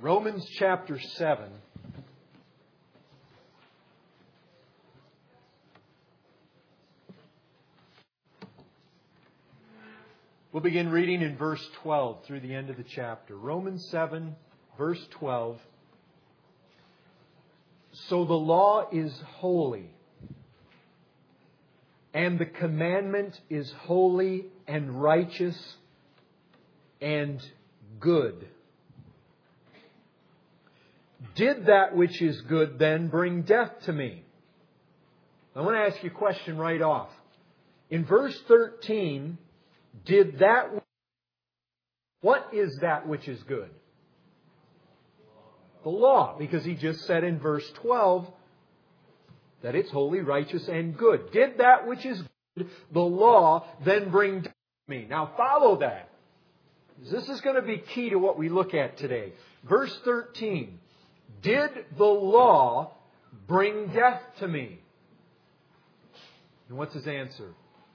Romans chapter 7. We'll begin reading in verse 12 through the end of the chapter. Romans 7, verse 12. So the law is holy, and the commandment is holy and righteous and good. Did that which is good then bring death to me? I want to ask you a question right off. In verse 13, what is that which is good? The law, because he just said in verse 12 that it's holy, righteous, and good. Did that which is good, the law, then bring death to me? Now follow that. This is going to be key to what we look at today. Verse 13. Did the law bring death to me? And what's his answer?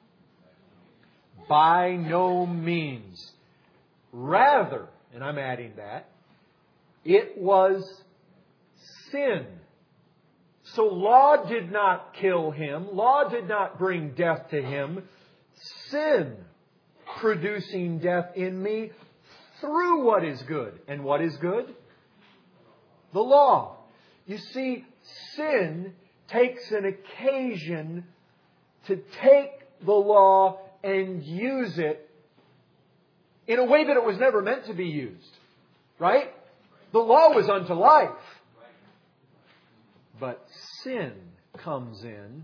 By no means. Rather, and I'm adding that, it was sin. So law did not kill him. Law did not bring death to him. Sin producing death in me through what is good. And what is good? The law. You see, sin takes an occasion to take the law and use it in a way that it was never meant to be used. Right? The law was unto life. But sin comes in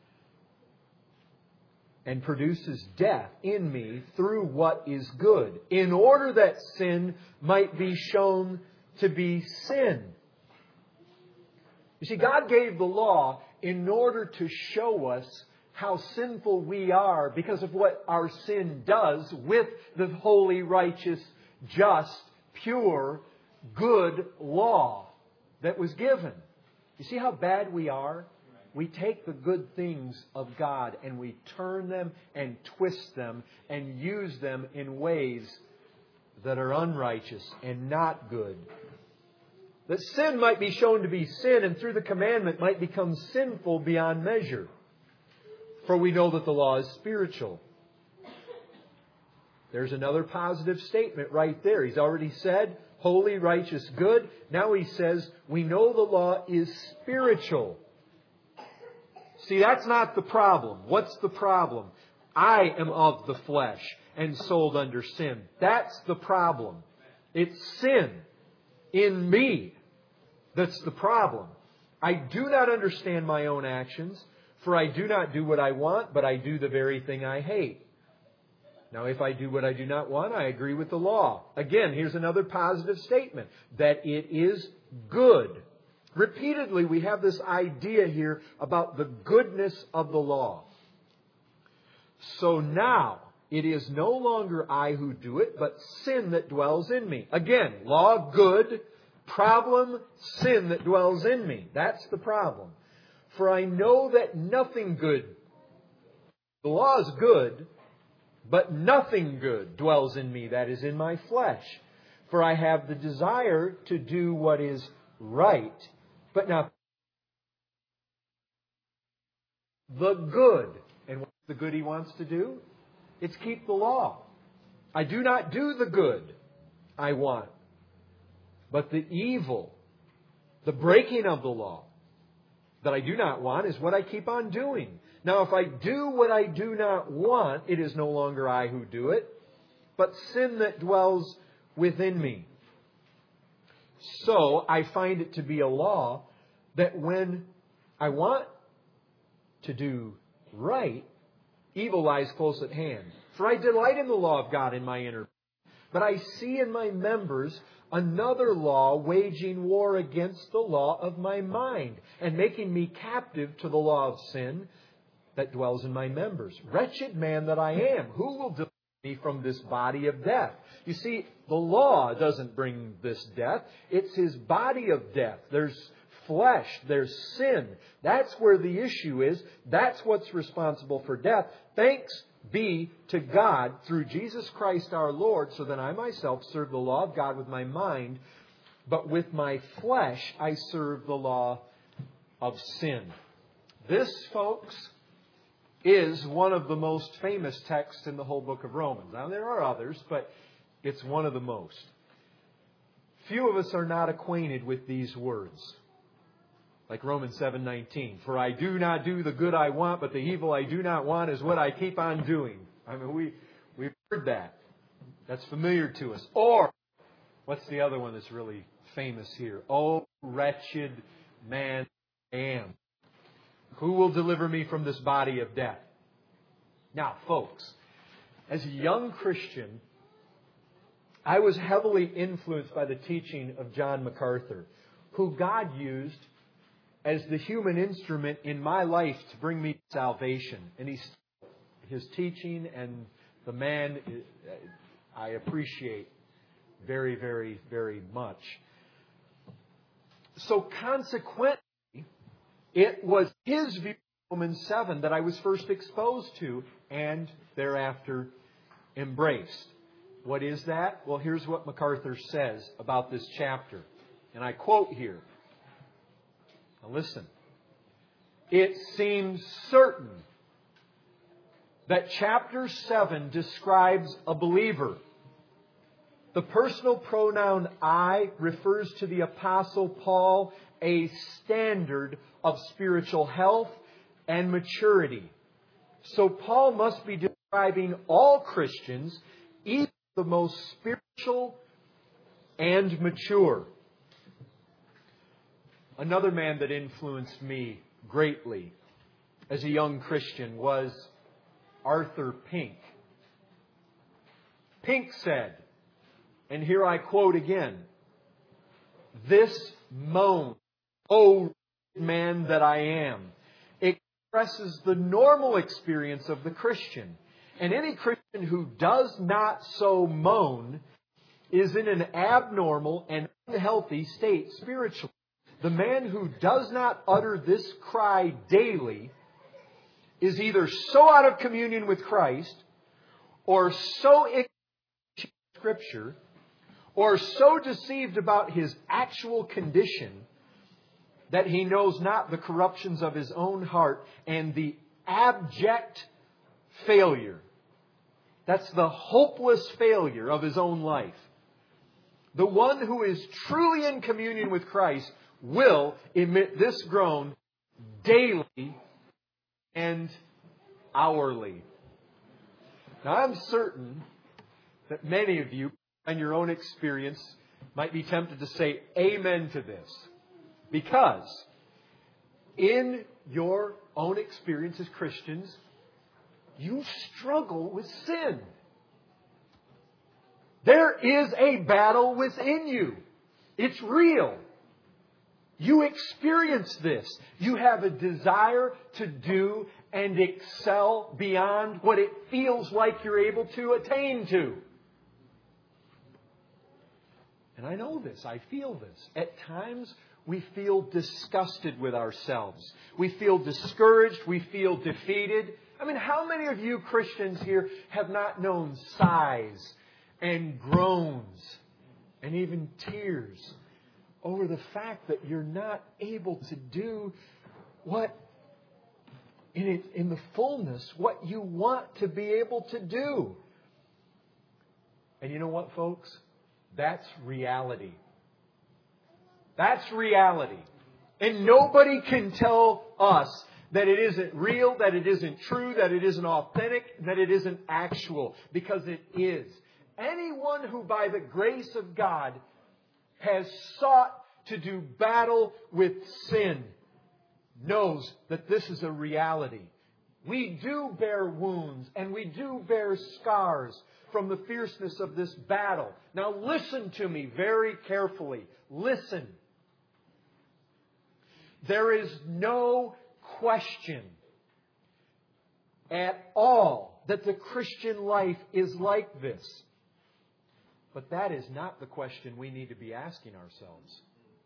and produces death in me through what is good, in order that sin might be shown to be sin. You see, God gave the law in order to show us how sinful we are because of what our sin does with the holy, righteous, just, pure, good law that was given. You see how bad we are? We take the good things of God and we turn them and twist them and use them in ways that are unrighteous and not good. That sin might be shown to be sin, and through the commandment might become sinful beyond measure. For we know that the law is spiritual. There's another positive statement right there. He's already said, holy, righteous, good. Now he says, we know the law is spiritual. See, that's not the problem. What's the problem? I am of the flesh and sold under sin. That's the problem. It's sin in me that's the problem. I do not understand my own actions, for I do not do what I want, but I do the very thing I hate. Now, if I do what I do not want, I agree with the law. Again, here's another positive statement, that it is good. Repeatedly, we have this idea here about the goodness of the law. So now, it is no longer I who do it, but sin that dwells in me. Again, law, good. Problem, sin that dwells in me. That's the problem. For I know that nothing good, the law is good, but nothing good dwells in me, that is in my flesh. For I have the desire to do what is right, but not the good. And what's the good he wants to do? It's keep the law. I do not do the good I want, but the evil, the breaking of the law that I do not want is what I keep on doing. Now, if I do what I do not want, it is no longer I who do it, but sin that dwells within me. So I find it to be a law that when I want to do right, evil lies close at hand. For I delight in the law of God in my inner being. But I see in my members another law waging war against the law of my mind and making me captive to the law of sin that dwells in my members. Wretched man that I am, who will deliver me from this body of death? You see, the law doesn't bring this death. It's his body of death. There's flesh. There's sin. That's where the issue is. That's what's responsible for death. Thanks be to God through Jesus Christ our Lord, so that I myself serve the law of God with my mind, but with my flesh I serve the law of sin. This, folks, is one of the most famous texts in the whole book of Romans. Now, there are others, but it's one of the most. Few of us are not acquainted with these words. Like Romans 7:19. For I do not do the good I want, but the evil I do not want is what I keep on doing. I mean, we've heard that. That's familiar to us. Or, what's the other one that's really famous here? Oh, wretched man I am. Who will deliver me from this body of death? Now, folks, as a young Christian, I was heavily influenced by the teaching of John MacArthur, who God used as the human instrument in my life to bring me salvation. And his teaching and the man I appreciate very, very, very much. So consequently, it was his view of Romans 7 that I was first exposed to and thereafter embraced. What is that? Well, here's what MacArthur says about this chapter. And I quote here. Now listen. It seems certain that chapter 7 describes a believer. The personal pronoun I refers to the Apostle Paul, a standard of spiritual health and maturity. So Paul must be describing all Christians, even the most spiritual and mature. Another man that influenced me greatly as a young Christian was Arthur Pink. Pink said, and here I quote again, "This moan, O man that I am," expresses the normal experience of the Christian. And any Christian who does not so moan is in an abnormal and unhealthy state spiritually. The man who does not utter this cry daily is either so out of communion with Christ, or so ignorant of Scripture, or so deceived about his actual condition that he knows not the corruptions of his own heart and the abject failure. That's the hopeless failure of his own life. The one who is truly in communion with Christ will emit this groan daily and hourly. Now, I'm certain that many of you, in your own experience, might be tempted to say amen to this. Because in your own experience as Christians, you struggle with sin. There is a battle within you. It's real. You experience this. You have a desire to do and excel beyond what it feels like you're able to attain to. And I know this. I feel this. At times, we feel disgusted with ourselves. We feel discouraged. We feel defeated. I mean, how many of you Christians here have not known sighs and groans and even tears over the fact that you're not able to do what, in the fullness, what you want to be able to do? And you know what, folks? That's reality. That's reality. And nobody can tell us that it isn't real, that it isn't true, that it isn't authentic, that it isn't actual. Because it is. Anyone who by the grace of God has sought to do battle with sin knows that this is a reality. We do bear wounds and we do bear scars from the fierceness of this battle. Now listen to me very carefully. Listen. There is no question at all that the Christian life is like this. But that is not the question we need to be asking ourselves.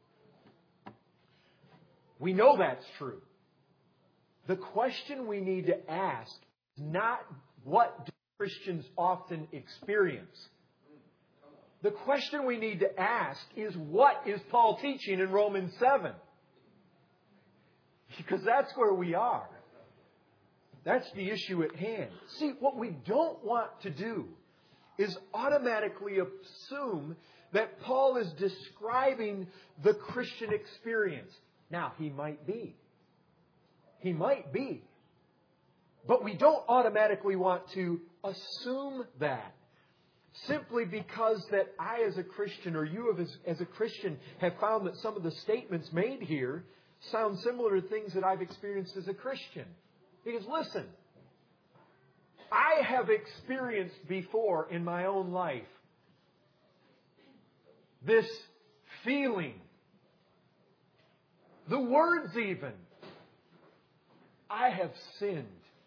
We know that's true. The question we need to ask is not what do Christians often experience. The question we need to ask is, what is Paul teaching in Romans 7? Because that's where we are. That's the issue at hand. See, what we don't want to do is automatically assume that Paul is describing the Christian experience. Now, he might be. He might be. But we don't automatically want to assume that. Simply because that I as a Christian, or you as a Christian, have found that some of the statements made here sound similar to things that I've experienced as a Christian. Because listen, I have experienced before in my own life this feeling, the words even, I have sinned.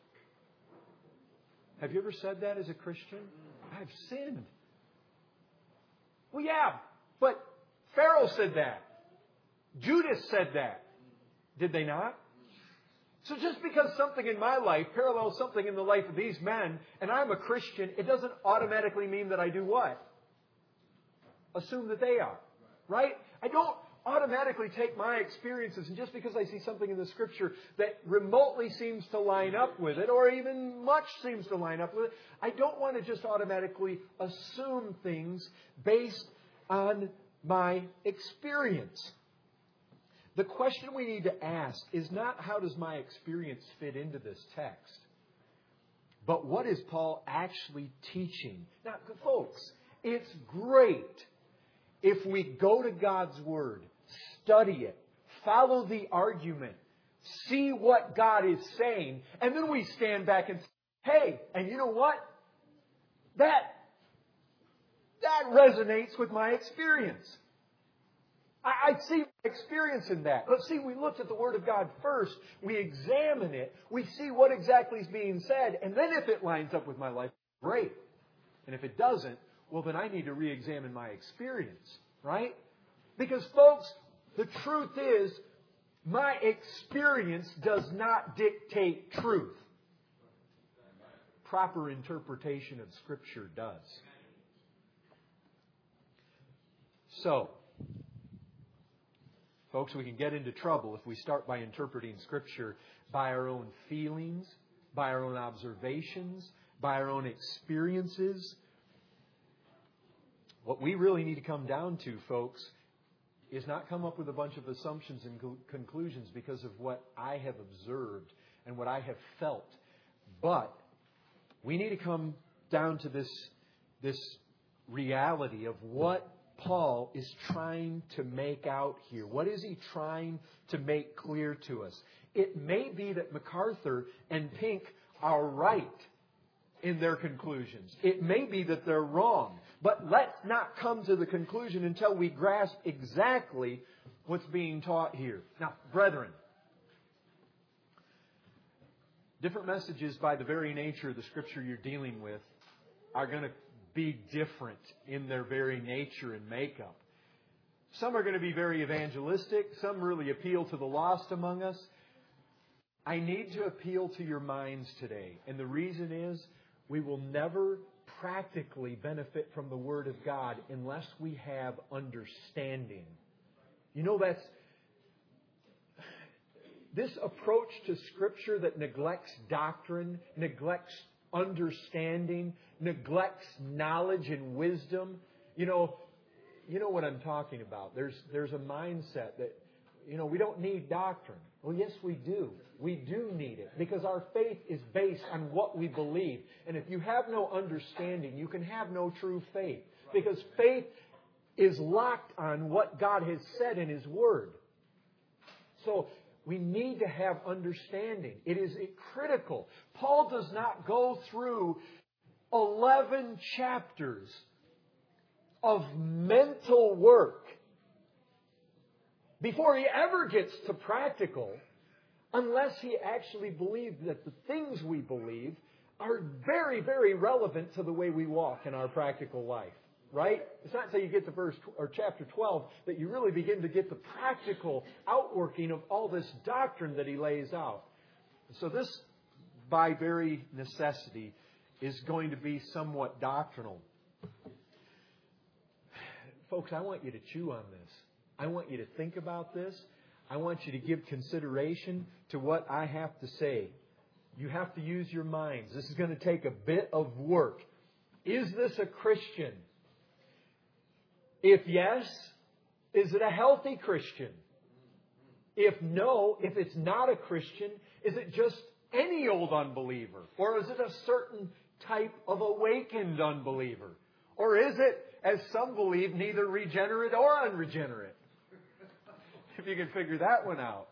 Have you ever said that as a Christian? I've sinned. Well, yeah, but Pharaoh said that. Judas said that. Did they not? So just because something in my life parallels something in the life of these men, and I'm a Christian, it doesn't automatically mean that I do what? Assume that they are. Right? I don't automatically take my experiences, and just because I see something in the Scripture that remotely seems to line up with it, or even much seems to line up with it, I don't want to just automatically assume things based on my experience. The question we need to ask is not how does my experience fit into this text, but what is Paul actually teaching? Now, folks, it's great if we go to God's Word, study it, follow the argument, see what God is saying, and then we stand back and say, hey, and you know what? That resonates with my experience. I see my experience in that. But see, we looked at the Word of God first. We examine it. We see what exactly is being said. And then if it lines up with my life, great. And if it doesn't, well, then I need to re-examine my experience. Right? Because, folks, the truth is, my experience does not dictate truth. Proper interpretation of Scripture does. So, folks, we can get into trouble if we start by interpreting Scripture by our own feelings, by our own observations, by our own experiences. What we really need to come down to, folks, is not come up with a bunch of assumptions and conclusions because of what I have observed and what I have felt. But we need to come down to this reality of what Paul is trying to make out here. What is he trying to make clear to us? It may be that MacArthur and Pink are right in their conclusions. It may be that they're wrong. But let's not come to the conclusion until we grasp exactly what's being taught here. Now, brethren, different messages by the very nature of the Scripture you're dealing with are going to be different in their very nature and makeup. Some are going to be very evangelistic. Some really appeal to the lost among us. I need to appeal to your minds today. And the reason is we will never practically benefit from the Word of God unless we have understanding. You know, that's this approach to Scripture that neglects doctrine, neglects understanding, neglects knowledge and wisdom. You know what I'm talking about. There's a mindset that, we don't need doctrine. Well, yes, we do. We do need it because our faith is based on what we believe. And if you have no understanding, you can have no true faith because faith is locked on what God has said in His Word. So we need to have understanding. It is critical. Paul does not go through 11 chapters of mental work before he ever gets to practical, unless he actually believes that the things we believe are very, very relevant to the way we walk in our practical life. Right? It's not until you get to chapter 12 that you really begin to get the practical outworking of all this doctrine that he lays out. So this, by very necessity, is going to be somewhat doctrinal. Folks, I want you to chew on this. I want you to think about this. I want you to give consideration to what I have to say. You have to use your minds. This is going to take a bit of work. Is this a Christian? If yes, is it a healthy Christian? If no, if it's not a Christian, is it just any old unbeliever? Or is it a certain type of awakened unbeliever? Or is it, as some believe, neither regenerate or unregenerate? If you can figure that one out.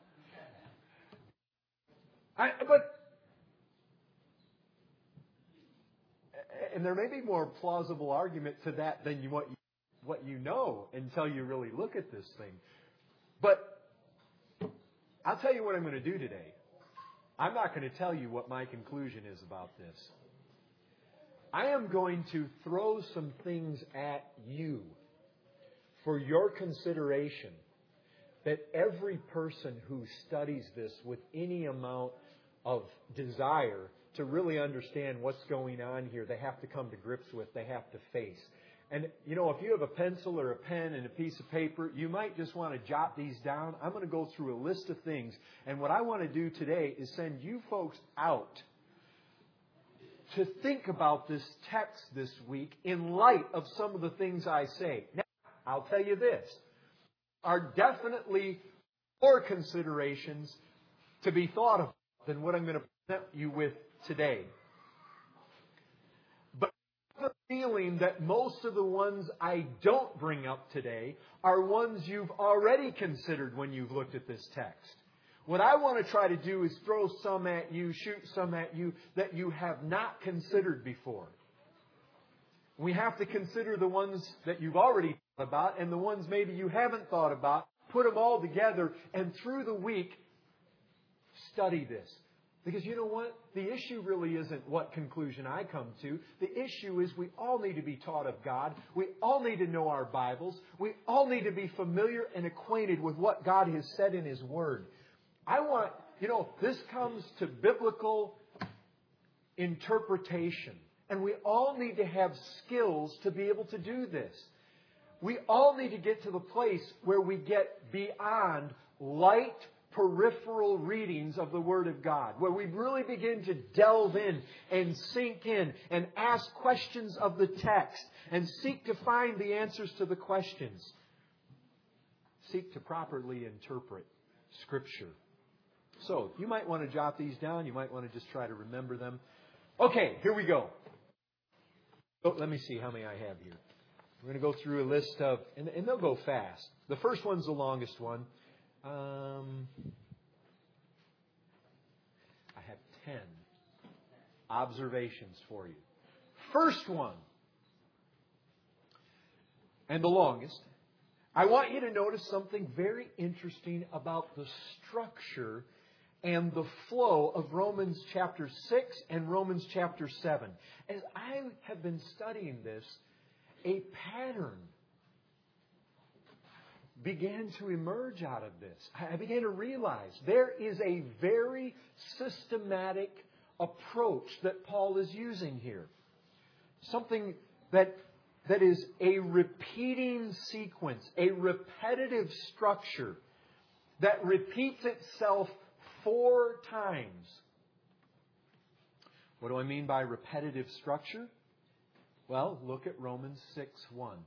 And there may be more plausible argument to that than what you know until you really look at this thing. But I'll tell you what I'm going to do today. I'm not going to tell you what my conclusion is about this. I am going to throw some things at you for your consideration, that every person who studies this with any amount of desire to really understand what's going on here, they have to come to grips with, they have to face. And, you know, if you have a pencil or a pen and a piece of paper, you might just want to jot these down. I'm going to go through a list of things. And what I want to do today is send you folks out to think about this text this week in light of some of the things I say. Now, I'll tell you this. Are definitely more considerations to be thought of than what I'm going to present you with today. But I have a feeling that most of the ones I don't bring up today are ones you've already considered when you've looked at this text. What I want to try to do is throw some at you, shoot some at you that you have not considered before. We have to consider the ones that you've already thought about and the ones maybe you haven't thought about. Put them all together and through the week, study this. Because you know what? The issue really isn't what conclusion I come to. The issue is we all need to be taught of God. We all need to know our Bibles. We all need to be familiar and acquainted with what God has said in His Word. This comes to biblical interpretation. And we all need to have skills to be able to do this. We all need to get to the place where we get beyond light, peripheral readings of the Word of God, where we really begin to delve in and sink in and ask questions of the text and seek to find the answers to the questions. Seek to properly interpret Scripture. So, you might want to jot these down. You might want to just try to remember them. Okay, here we go. Oh, let me see how many I have here. We're going to go through a list of, and they'll go fast. The first one's the longest one. I have 10 observations for you. First one, and the longest, I want you to notice something very interesting about the structure and the flow of Romans chapter 6 and Romans chapter 7. As I have been studying this, a pattern began to emerge out of this. I began to realize there is a very systematic approach that Paul is using here. Something that is a repeating sequence, a repetitive structure that repeats itself 4 times. What do I mean by repetitive structure? Well, look at Romans 6:1.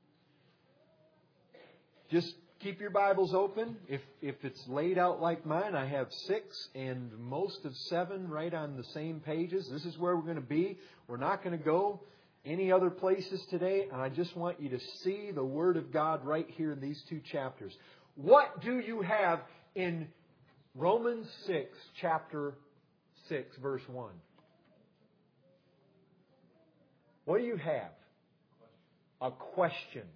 Just keep your Bibles open. If it's laid out like mine, I have 6 and most of 7 right on the same pages. This is where we're going to be. We're not going to go any other places today. And I just want you to see the Word of God right here in these 2 chapters. What do you have in Romans 6, chapter 6, verse 1? What do you have? A question.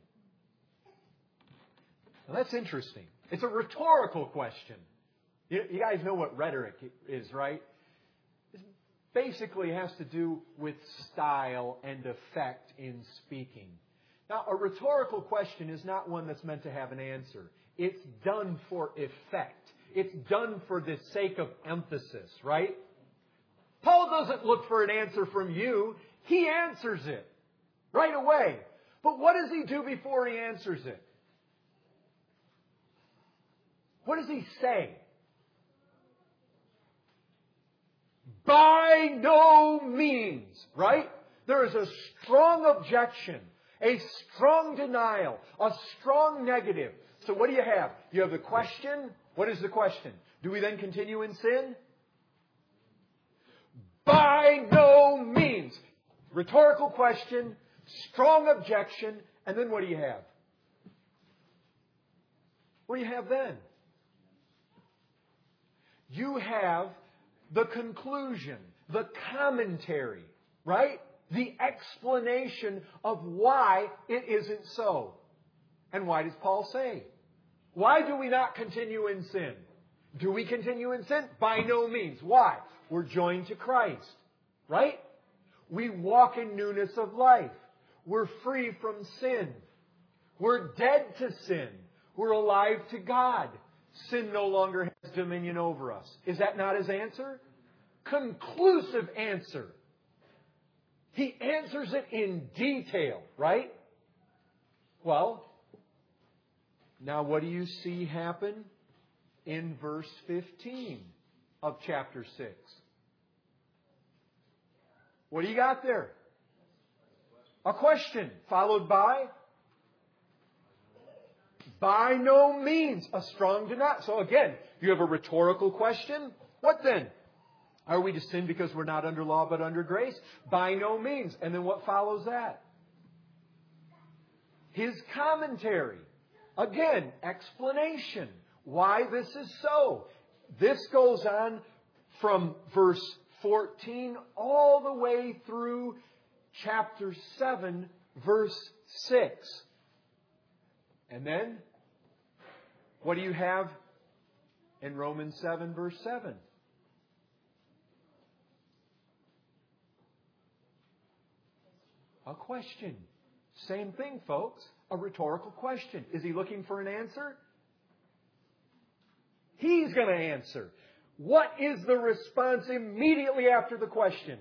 Now that's interesting. It's a rhetorical question. You guys know what rhetoric is, right? It basically has to do with style and effect in speaking. Now, a rhetorical question is not one that's meant to have an answer. It's done for effect. It's done for the sake of emphasis, right? Paul doesn't look for an answer from you. He answers it right away. But what does he do before he answers it? What does he say? By no means, right? There is a strong objection, a strong denial, a strong negative. So what do you have? You have the question. What is the question? Do we then continue in sin? By no means. Rhetorical question, strong objection, and then what do you have? What do you have then? You have the conclusion, the commentary, right? The explanation of why it isn't so. And why does Paul say? Why do we not continue in sin? Do we continue in sin? By no means. Why? We're joined to Christ, right? We walk in newness of life. We're free from sin. We're dead to sin. We're alive to God. Sin no longer has dominion over us. Is that not his answer? Conclusive answer. He answers it in detail, right? Well, now what do you see happen in verse 15 of chapter 6? What do you got there? A question followed by no means, a strong denial. So again, you have a rhetorical question. What then? Are we to sin because we're not under law but under grace? By no means. And then what follows that? His commentary. Again, explanation. Why this is so. This goes on from verse 14 all the way through chapter 7, verse 6. And then, what do you have in Romans 7, verse 7? A question. Same thing, folks. A rhetorical question. Is he looking for an answer? He's going to answer. What is the response immediately after the question?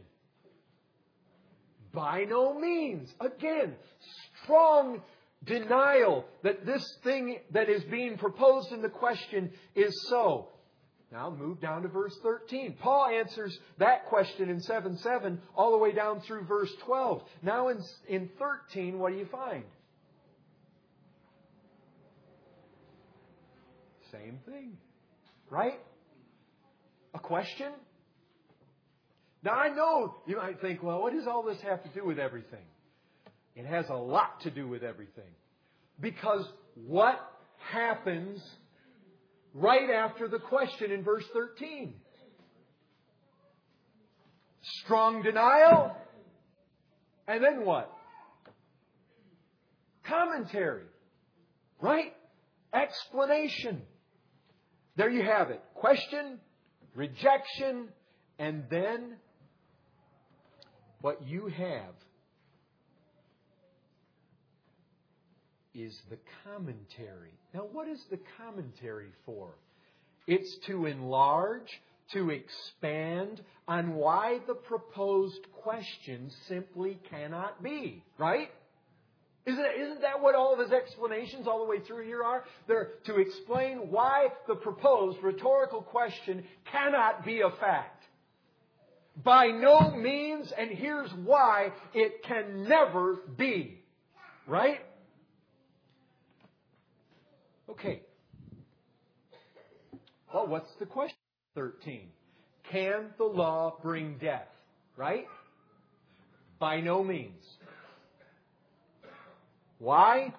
By no means. Again, strong denial that this thing that is being proposed in the question is so. Now move down to verse 13. Paul answers that question in 7:7 all the way down through verse 12. Now in 13, what do you find? Same thing. Right? A question? Now I know you might think, well, what does all this have to do with everything? It has a lot to do with everything. Because what happens right after the question in verse 13? Strong denial. And then what? Commentary. Right? Explanation. There you have it. Question, rejection, and then what you have is the commentary. Now, what is the commentary for? It's to enlarge, to expand on why the proposed question simply cannot be. Right? Isn't that what all of his explanations all the way through here are? They're to explain why the proposed rhetorical question cannot be a fact. By no means, and here's why it can never be. Right? Okay. Well, what's the question? 13. Can the law bring death? Right? By no means. Why?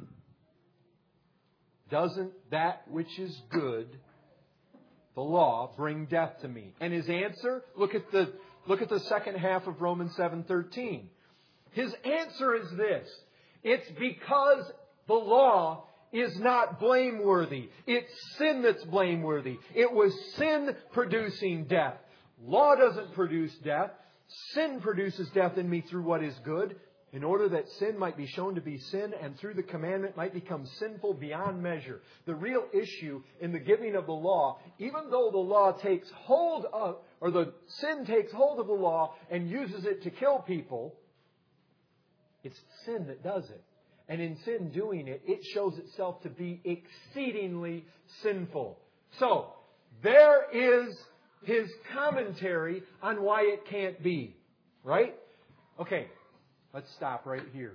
Doesn't that which is good, the law, bring death to me? And his answer, look at the second half of Romans 7:13. His answer is this. It's because the law is not blameworthy. It's sin that's blameworthy. It was sin producing death. Law doesn't produce death. Sin produces death in me through what is good, in order that sin might be shown to be sin, and through the commandment might become sinful beyond measure. The real issue in the giving of the law, even though the law takes hold of, or the sin takes hold of the law and uses it to kill people, it's sin that does it. And in sin doing it, it shows itself to be exceedingly sinful. So, there is his commentary on why it can't be. Right? Okay, let's stop right here.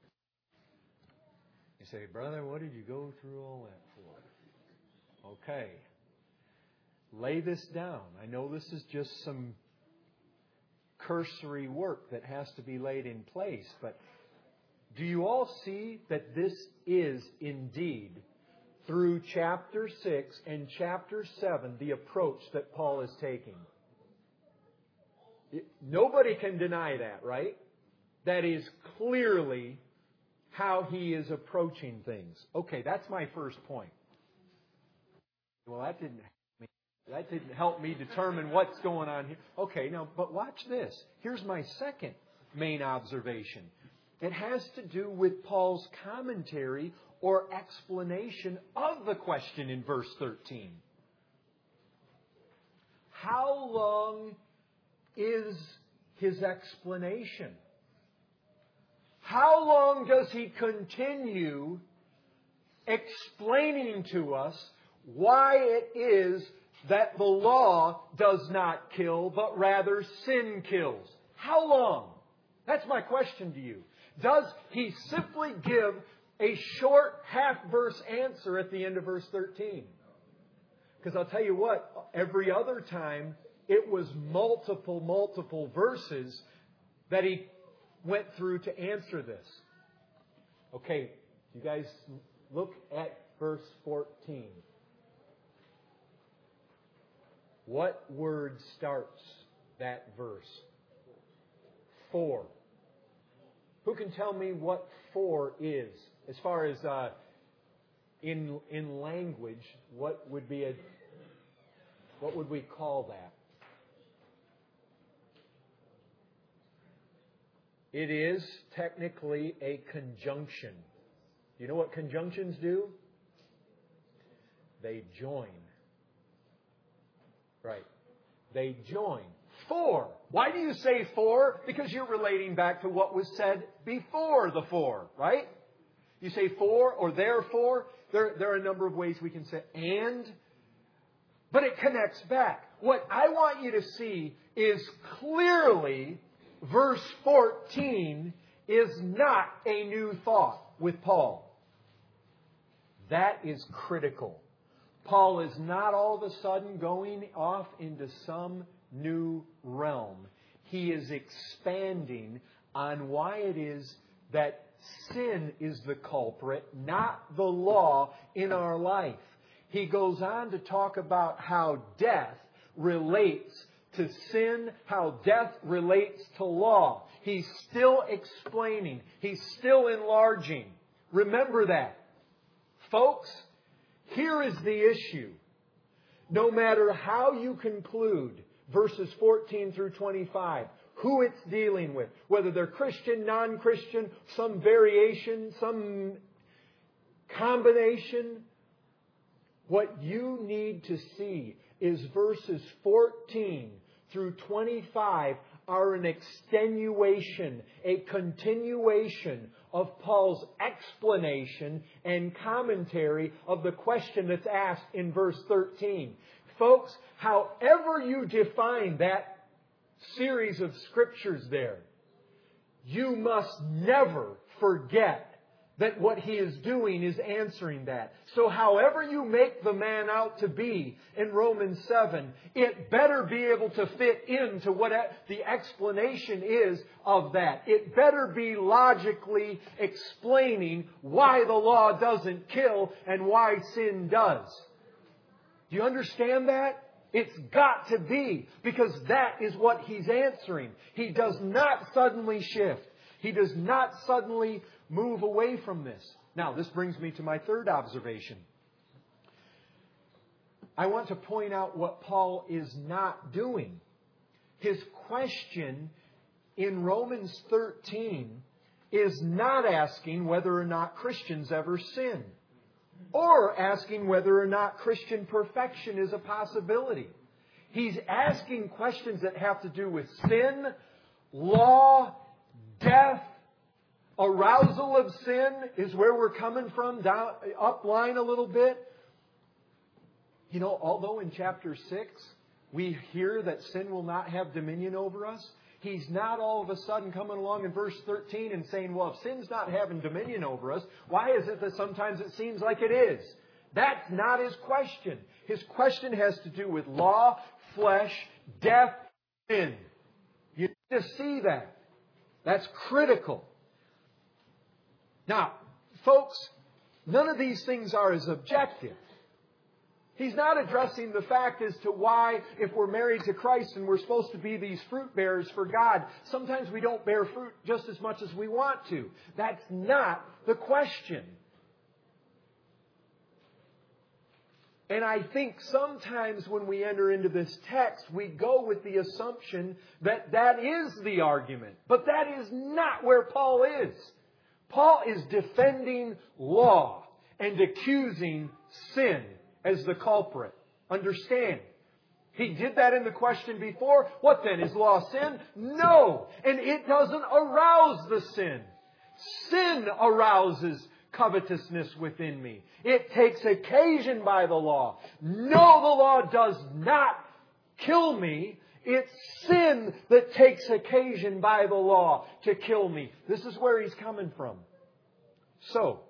You say, brother, what did you go through all that for? Okay. Lay this down. I know this is just some cursory work that has to be laid in place, but do you all see that this is indeed, through chapter 6 and chapter 7, the approach that Paul is taking? Nobody can deny that, right? That is clearly how he is approaching things. Okay, that's my first point. Well, that didn't help me determine what's going on here. Okay, now, but watch this. Here's my second main observation. It has to do with Paul's commentary or explanation of the question in verse 13. How long is his explanation? How long does he continue explaining to us why it is that the law does not kill, but rather sin kills? How long? That's my question to you. Does he simply give a short half-verse answer at the end of verse 13? Because I'll tell you what, every other time it was multiple verses that he went through to answer this. Okay, you guys look at verse 14. What word starts that verse? For. Who can tell me what for is? As far as in language, what would we call that? It is technically a conjunction. You know what conjunctions do? They join. Right. They join. For. Why do you say for? Because you're relating back to what was said before the for, right? You say for or therefore. There are a number of ways we can say and, but it connects back. What I want you to see is clearly verse 14 is not a new thought with Paul. That is critical. Paul is not all of a sudden going off into some new realm. He is expanding on why it is that sin is the culprit, not the law in our life. He goes on to talk about how death relates to sin, how death relates to law. He's still explaining. He's still enlarging. Remember that. Folks, here is the issue. No matter how you conclude verses 14 through 25, who it's dealing with, whether they're Christian, non-Christian, some variation, some combination, what you need to see is verses 14 through 25 are an extenuation, a continuation of Paul's explanation and commentary of the question that's asked in verse 13. Folks, however you define that series of scriptures there, you must never forget that what he is doing is answering that. So however you make the man out to be in Romans 7, it better be able to fit into what the explanation is of that. It better be logically explaining why the law doesn't kill and why sin does. Do you understand that? It's got to be, because that is what he's answering. He does not suddenly shift. He does not suddenly move away from this. Now, this brings me to my third observation. I want to point out what Paul is not doing. His question in Romans 13 is not asking whether or not Christians ever sin, or asking whether or not Christian perfection is a possibility. He's asking questions that have to do with sin, law, death, arousal of sin is where we're coming from, down, up line a little bit. You know, although in chapter 6 we hear that sin will not have dominion over us, He's not all of a sudden coming along in verse 13 and saying, well, if sin's not having dominion over us, why is it that sometimes it seems like it is? That's not His question. His question has to do with law, flesh, death, sin. You need to see that. That's critical. Now, folks, none of these things are as objective. He's not addressing the fact as to why, if we're married to Christ and we're supposed to be these fruit bearers for God, sometimes we don't bear fruit just as much as we want to. That's not the question. And I think sometimes when we enter into this text, we go with the assumption that that is the argument. But that is not where Paul is. Paul is defending law and accusing sin as the culprit. Understand. He did that in the question before. What then? Is law sin? No. And it doesn't arouse the sin. Sin arouses covetousness within me. It takes occasion by the law. No, the law does not kill me. It's sin that takes occasion by the law to kill me. This is where he's coming from. So,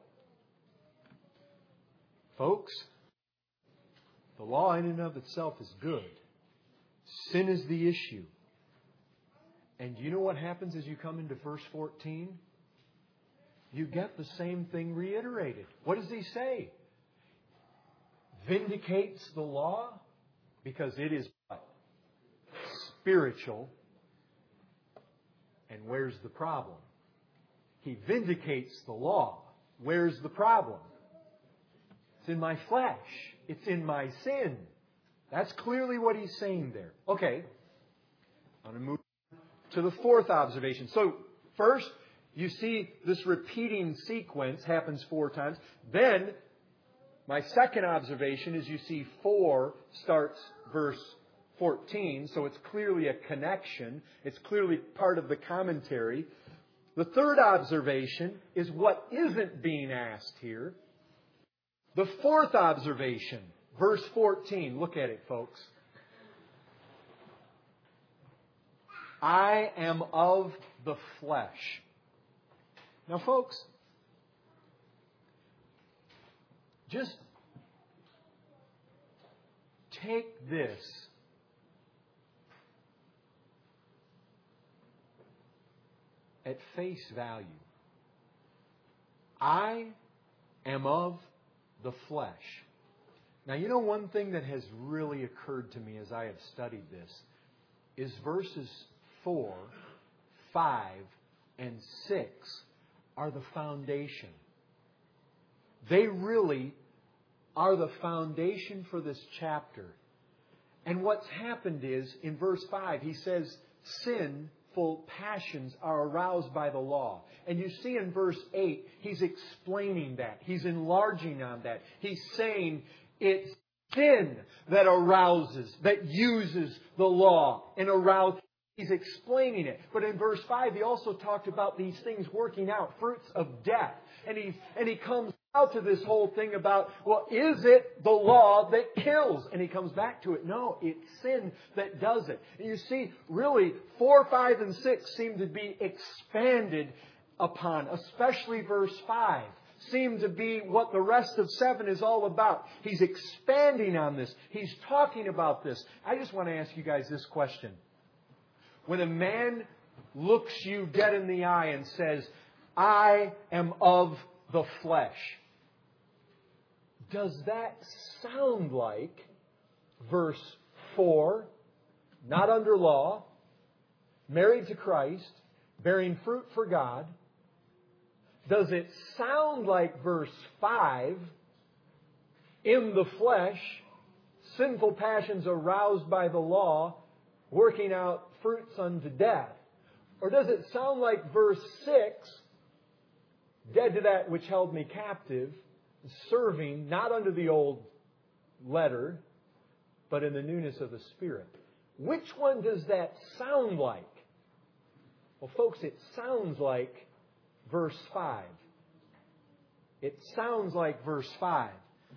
folks, the law in and of itself is good. Sin is the issue. And you know what happens as you come into verse 14? You get the same thing reiterated. What does he say? Vindicates the law because it is what? Spiritual. And where's the problem? He vindicates the law. Where's the problem? It's in my flesh. It's in my sin. That's clearly what he's saying there. Okay. I'm going to move to the fourth observation. So, first, you see this repeating sequence happens 4 times. Then, my second observation is you see 4 starts verse 14. So it's clearly a connection. It's clearly part of the commentary. The third observation is what isn't being asked here. The fourth observation, verse 14. Look at it, folks. I am of the flesh. Now, folks, just take this at face value. I am of the flesh. Now, you know one thing that has really occurred to me as I have studied this is verses 4, 5, and 6 are the foundation. They really are the foundation for this chapter. And what's happened is, in verse 5, he says, sinful passions are aroused by the law. And you see in verse 8, he's explaining that. He's enlarging on that. He's saying it's sin that arouses, that uses the law and arouses. He's explaining it. But in verse 5, he also talked about these things working out, fruits of death. And he comes out to this whole thing about, well, is it the law that kills? And he comes back to it. No, it's sin that does it. And you see, really, 4, 5, and 6 seem to be expanded upon, especially verse 5. Seem to be what the rest of 7 is all about. He's expanding on this. He's talking about this. I just want to ask you guys this question. When a man looks you dead in the eye and says, I am of the flesh, does that sound like verse 4, not under law, married to Christ, bearing fruit for God? Does it sound like verse 5, in the flesh, sinful passions aroused by the law, working out fruits unto death? Or does it sound like verse 6, dead to that which held me captive, serving not under the old letter, but in the newness of the Spirit? Which one does that sound like? Well, folks, it sounds like verse 5. It sounds like verse 5.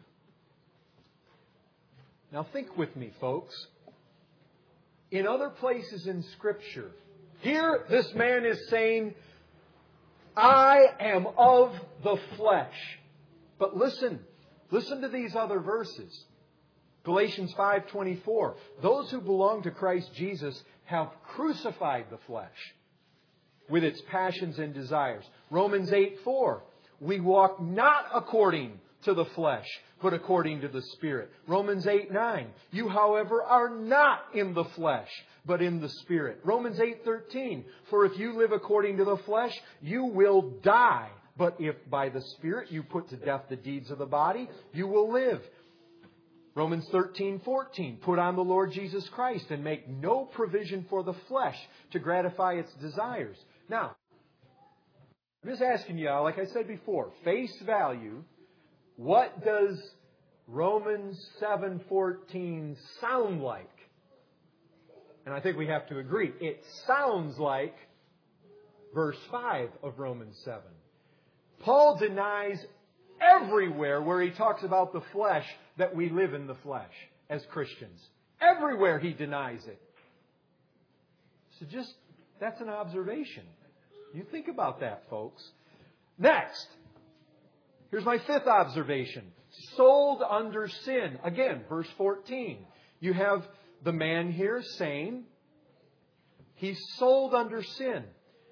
Now think with me, folks. In other places in Scripture, here this man is saying, I am of the flesh. But listen to these other verses. Galatians 5:24. Those who belong to Christ Jesus have crucified the flesh with its passions and desires. Romans 8:4. We walk not according to the flesh, but according to the Spirit. Romans 8:9. You, however, are not in the flesh, but in the Spirit. Romans 8:13. For if you live according to the flesh, you will die. But if by the Spirit you put to death the deeds of the body, you will live. Romans 13:14. Put on the Lord Jesus Christ and make no provision for the flesh to gratify its desires. Now, I'm just asking you, like I said before, face value, what does Romans 7:14 sound like? And I think we have to agree. It sounds like verse 5 of Romans 7. Paul denies everywhere where he talks about the flesh that we live in the flesh as Christians. Everywhere he denies it. So that's an observation. You think about that, folks. Next, here's my fifth observation. Sold under sin. Again, verse 14. You have the man here saying he's sold under sin.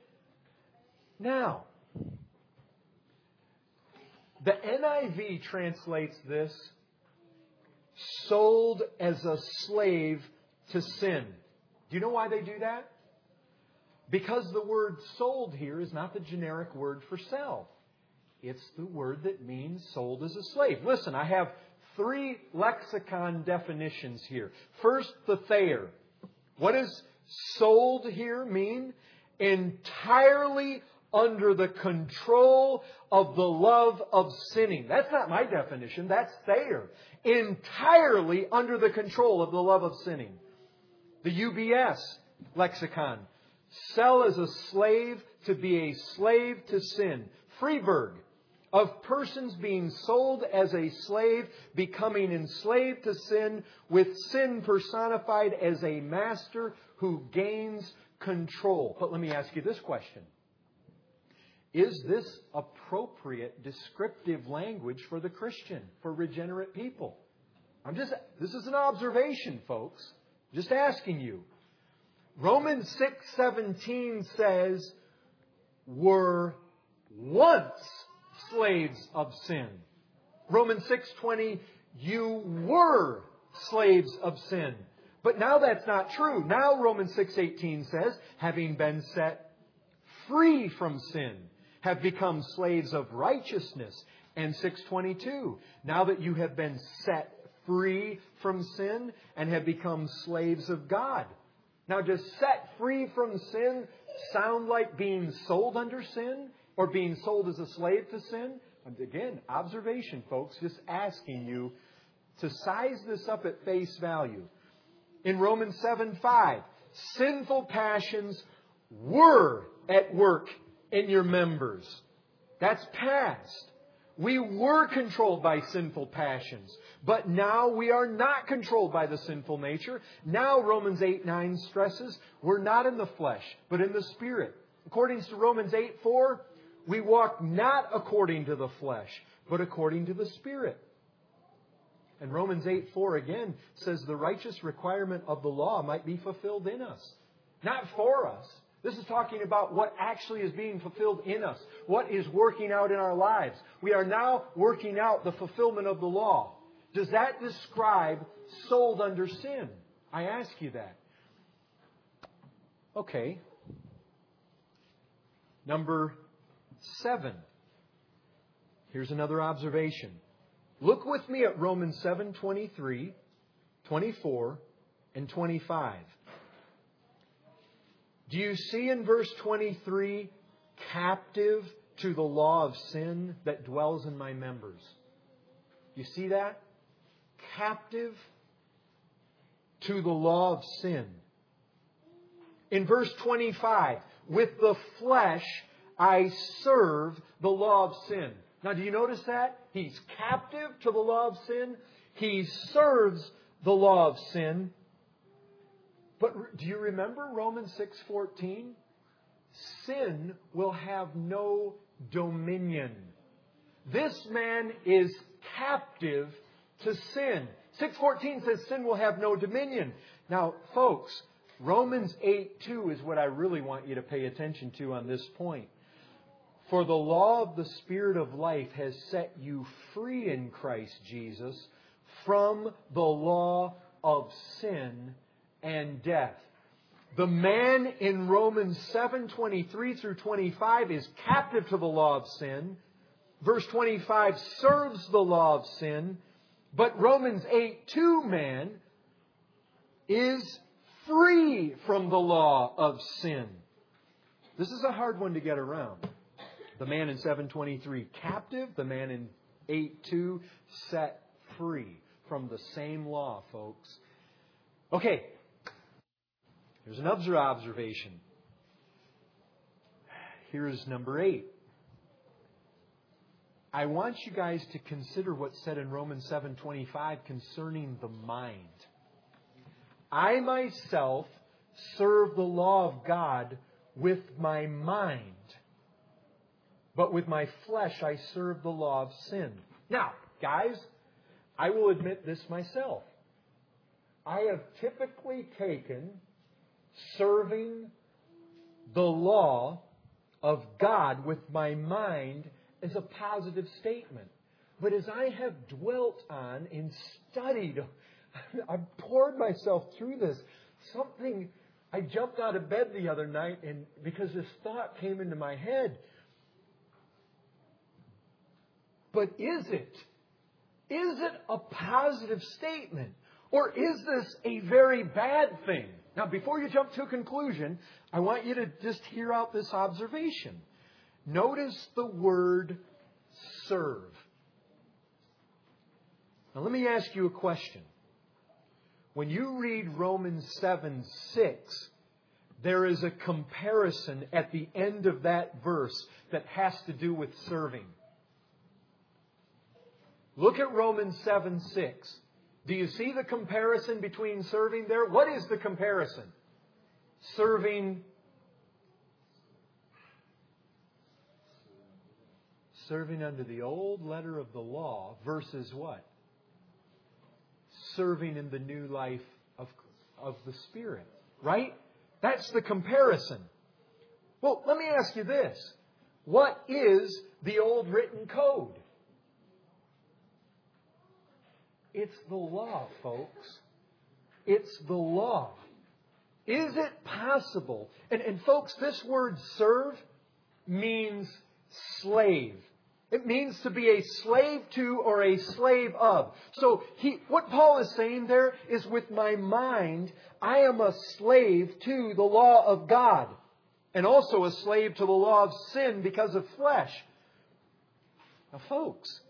Now, the NIV translates this, sold as a slave to sin. Do you know why they do that? Because the word sold here is not the generic word for sell. It's the word that means sold as a slave. Listen, I have 3 lexicon definitions here. First, the Thayer. What does sold here mean? Entirely under the control of the love of sinning. That's not my definition. That's Thayer. Entirely under the control of the love of sinning. The UBS lexicon. Sell as a slave, to be a slave to sin. Freeburg. Of persons being sold as a slave, becoming enslaved to sin, with sin personified as a master who gains control. But let me ask you this question. Is this appropriate descriptive language for the Christian, for regenerate people? This is an observation, folks. Just asking you. Romans 6:17 says, were once slaves of sin. Romans 6:20, you were slaves of sin. But now that's not true. Now Romans 6:18 says, having been set free from sin, have become slaves of righteousness. And 6:22, now that you have been set free from sin and have become slaves of God. Now, does set free from sin sound like being sold under sin or being sold as a slave to sin? And again, observation, folks, just asking you to size this up at face value. In Romans 7:5, sinful passions were at work in your members. That's past. We were controlled by sinful passions. But now we are not controlled by the sinful nature. Now Romans 8:9 stresses we're not in the flesh, but in the Spirit. According to Romans 8:4, we walk not according to the flesh, but according to the Spirit. And Romans 8:4 again says the righteous requirement of the law might be fulfilled in us. Not for us. This is talking about what actually is being fulfilled in us. What is working out in our lives. We are now working out the fulfillment of the law. Does that describe sold under sin? I ask you that. Okay. Number 7. Here's another observation. Look with me at Romans 7:23, 24, and 25. Do you see in verse 23, captive to the law of sin that dwells in my members? You see that? Captive to the law of sin. In verse 25, with the flesh I serve the law of sin. Now, do you notice that? He's captive to the law of sin. He serves the law of sin. But do you remember Romans 6:14? Sin will have no dominion. This man is captive to sin. 6:14 says sin will have no dominion. Now, folks, Romans 8:2 is what I really want you to pay attention to on this point. For the law of the Spirit of life has set you free in Christ Jesus from the law of sin and death. The man in Romans 7:23 through 25 is captive to the law of sin. Verse 25 serves the law of sin. But Romans 8:2 man is free from the law of sin. This is a hard one to get around. The man in 7:23 captive, the man in 8:2 set free from the same law, folks. Okay, here's another observation. Here's number 8. I want you guys to consider what's said in Romans 7:25 concerning the mind. I myself serve the law of God with my mind, but with my flesh I serve the law of sin. Now, guys, I will admit this myself. I have typically taken serving the law of God with my mind as a positive statement. But as I have dwelt on and studied, I've poured myself through this. I jumped out of bed the other night and because this thought came into my head. But is it a positive statement? Or is this a very bad thing? Now, before you jump to a conclusion, I want you to just hear out this observation. Notice the word serve. Now, let me ask you a question. When you read Romans 7:6, there is a comparison at the end of that verse that has to do with serving. Look at Romans 7:6. Do you see the comparison between serving there? What is the comparison? Serving under the old letter of the law versus what? Serving in the new life of the Spirit. Right? That's the comparison. Well, let me ask you this. What is the old written code? It's the law, folks. It's the law. Is it possible? And folks, this word serve means slave. It means to be a slave to or a slave of. So what Paul is saying there is with my mind, I am a slave to the law of God. And also a slave to the law of sin because of flesh. Now, folks,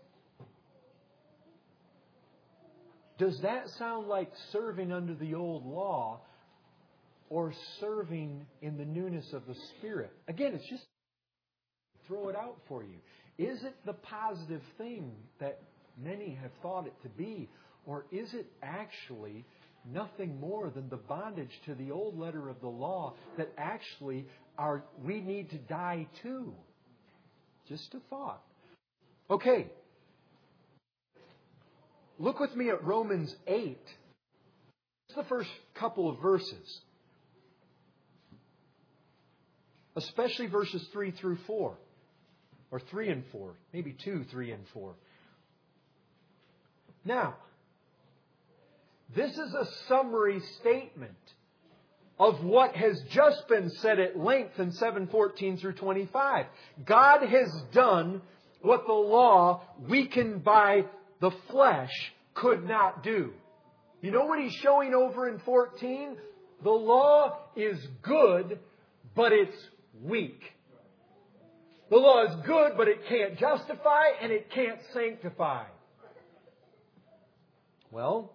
does that sound like serving under the old law or serving in the newness of the Spirit? Again, it's just throw it out for you. Is it the positive thing that many have thought it to be? Or is it actually nothing more than the bondage to the old letter of the law that actually we need to die to? Just a thought. Okay. Look with me at Romans 8. It's the first couple of verses. Especially verses 3 through 4. Or 3 and 4. Maybe 2, 3 and 4. Now, this is a summary statement of what has just been said at length in 7:14 through 25. God has done what the law, weakened by the flesh, could not do. You know what he's showing over in 14? The law is good, but it's weak. The law is good, but it can't justify and it can't sanctify. Well,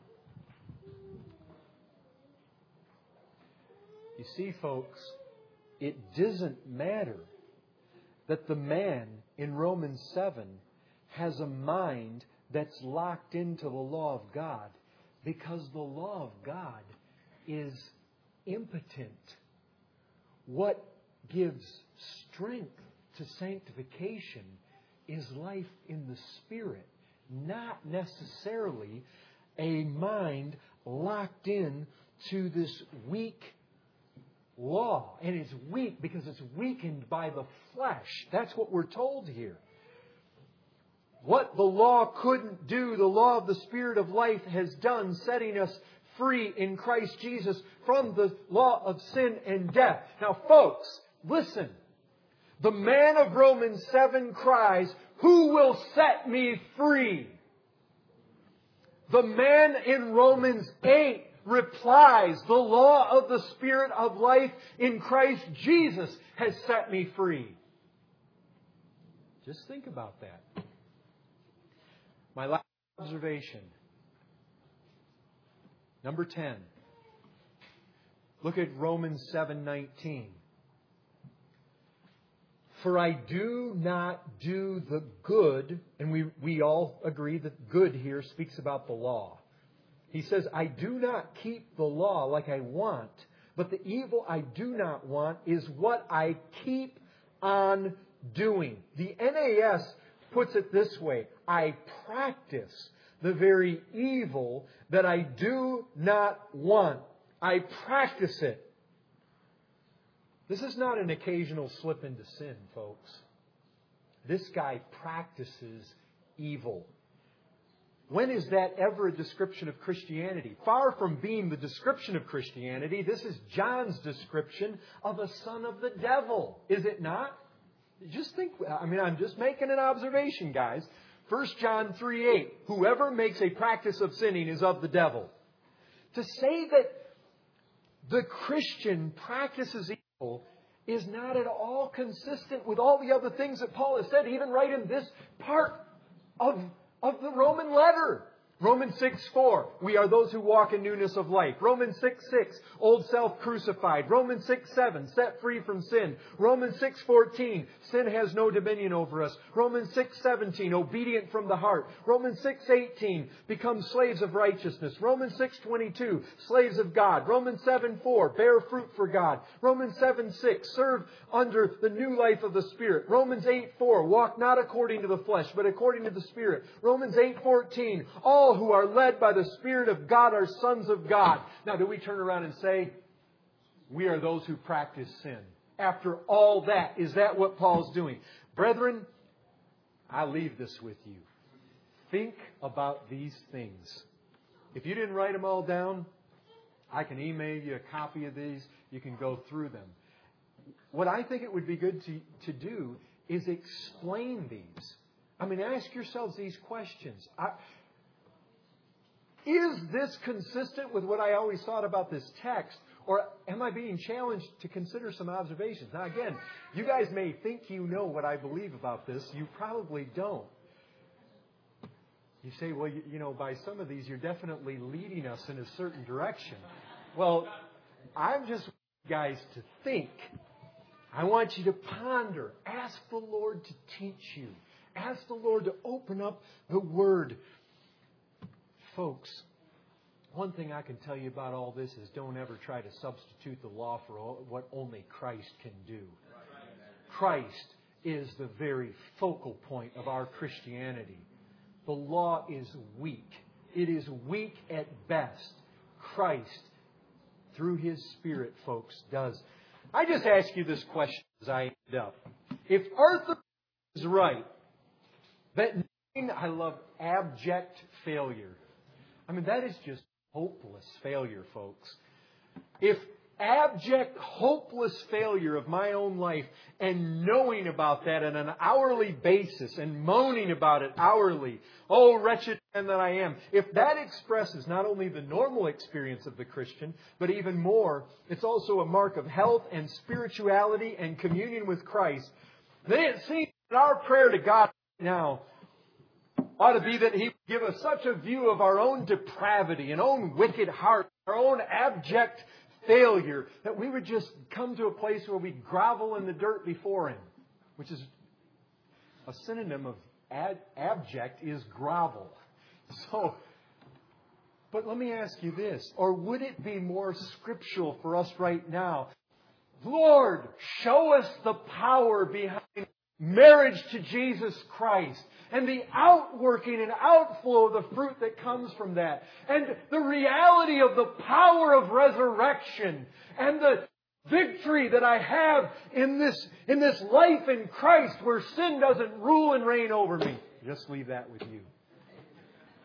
you see, folks, it doesn't matter that the man in Romans 7 has a mind that's locked into the law of God, because the law of God is impotent. What gives strength to sanctification is life in the Spirit, not necessarily a mind locked in to this weak law. And it's weak because it's weakened by the flesh. That's what we're told here. What the law couldn't do, the law of the Spirit of life has done, setting us free in Christ Jesus from the law of sin and death. Now, folks, listen. The man of Romans 7 cries, "Who will set me free?" The man in Romans 8 replies, "The law of the Spirit of life in Christ Jesus has set me free." Just think about that. My last observation. Number 10. Look at Romans 7:19. "For I do not do the good," and we all agree that good here speaks about the law. He says, "I do not keep the law like I want, but the evil I do not want is what I keep on doing." The NAS puts it this way: "I practice the very evil that I do not want." I practice it. This is not an occasional slip into sin, folks. This guy practices evil. When is that ever a description of Christianity? Far from being the description of Christianity, this is John's description of a son of the devil. Is it not? Just think, I'm just making an observation, guys. 1 John 3:8, "Whoever makes a practice of sinning is of the devil." To say that the Christian practices evil is not at all consistent with all the other things that Paul has said, even right in this part of the Roman letter. Romans 6:4, "We are those who walk in newness of life." Romans 6:6, "Old self crucified." Romans 6:7, "Set free from sin." Romans 6:14, "Sin has no dominion over us." Romans 6:17, "Obedient from the heart." Romans 6:18, "Become slaves of righteousness." Romans 6:22, "Slaves of God." Romans 7:4, "Bear fruit for God." Romans 7:6, "Serve under the new life of the Spirit." Romans 8:4, "Walk not according to the flesh, but according to the Spirit." Romans 8:14, "All who are led by the Spirit of God are sons of God." Now, do we turn around and say, we are those who practice sin? After all that, is that what Paul's doing? Brethren, I leave this with you. Think about these things. If you didn't write them all down, I can email you a copy of these. You can go through them. What I think it would be good to do is explain these. Ask yourselves these questions. Is this consistent with what I always thought about this text? Or am I being challenged to consider some observations? Now again, you guys may think you know what I believe about this. You probably don't. You say, well, by some of these, you're definitely leading us in a certain direction. Well, I'm just want you guys to think. I want you to ponder. Ask the Lord to teach you. Ask the Lord to open up the Word. Folks, one thing I can tell you about all this is don't ever try to substitute the law for what only Christ can do. Christ is the very focal point of our Christianity. The law is weak. It is weak at best. Christ, through His Spirit, folks, does. I just ask you this question as I end up. If Arthur is right, that I love abject failure. That is just hopeless failure, folks. If abject, hopeless failure of my own life and knowing about that on an hourly basis and moaning about it hourly, oh, wretched man that I am, if that expresses not only the normal experience of the Christian, but even more, it's also a mark of health and spirituality and communion with Christ, then it seems that our prayer to God now ought to be that He would give us such a view of our own depravity and own wicked heart, our own abject failure, that we would just come to a place where we grovel in the dirt before Him, which is a synonym of abject is grovel. So, but let me ask you this, or would it be more scriptural for us right now? Lord, show us the power behind marriage to Jesus Christ and the outworking and outflow of the fruit that comes from that, and the reality of the power of resurrection and the victory that I have in this life in Christ where sin doesn't rule and reign over me. Just leave that with you.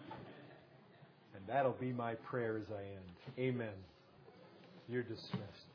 And that'll be my prayer as I end. Amen. You're dismissed.